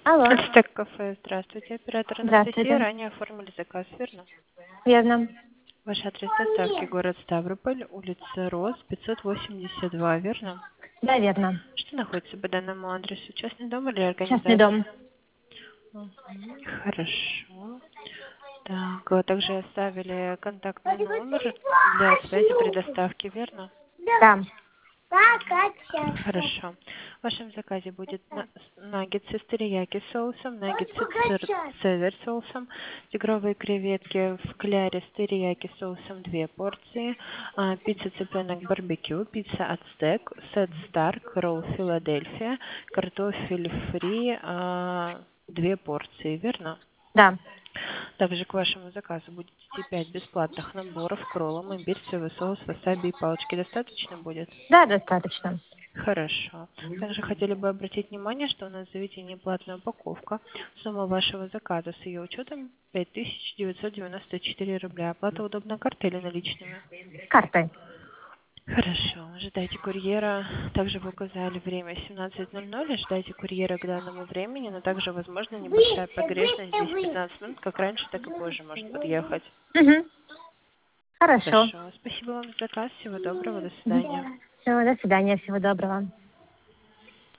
Алло, Ацтек кафе, здравствуйте. Оператор Анастасия, здравствуйте. ранее оформили заказ, верно? Верно. Ваш адрес доставки город Ставрополь, улица Рос, 582, верно? Да, верно. Что находится по данному адресу? Частный дом или Частный дом. организация? Хорошо. Так, также оставили контактный номер для связи при доставке, верно? Да. Хорошо. В вашем заказе будет наггетсы с терияки соусом, наггетсы с цезарь соусом, тигровые креветки в кляре с терияки соусом 2 порции, пицца цыпленок барбекю, пицца ацтек, сет старк, ролл Филадельфия, картофель фри 2 порции, верно? Да. Также к вашему заказу будет идти 5 бесплатных наборов к роллам, имбирь, соевый соус, васаби и палочки. Достаточно будет? Да, достаточно. Хорошо. Также хотели бы обратить внимание, что у нас в заведении платная упаковка. Сумма вашего заказа с ее учетом 5994 рубля. Оплата удобна картой или наличными? Картой. Хорошо. Ожидайте курьера. Также вы указали время 17:00. Ожидайте курьера к данному времени, но также возможно небольшая погрешность 10-15 минут, как раньше, так и позже может подъехать. Угу. Хорошо. Хорошо. Спасибо вам за заказ. Всего доброго. До свидания. Все, до свидания, всего доброго.